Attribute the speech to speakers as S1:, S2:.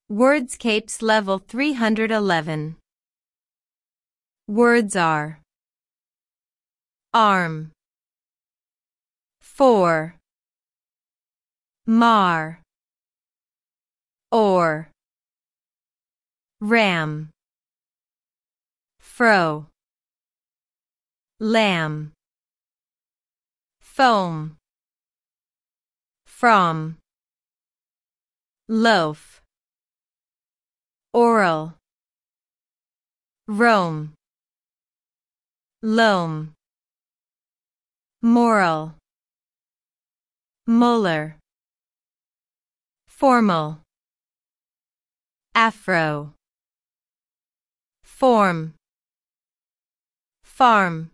S1: Wordscapes Level 311. Words are arm, for, mar, or, ram, fro, lamb, foam, from, loaf, oral, roam, loam, moral, molar, formal, afro, form, farm,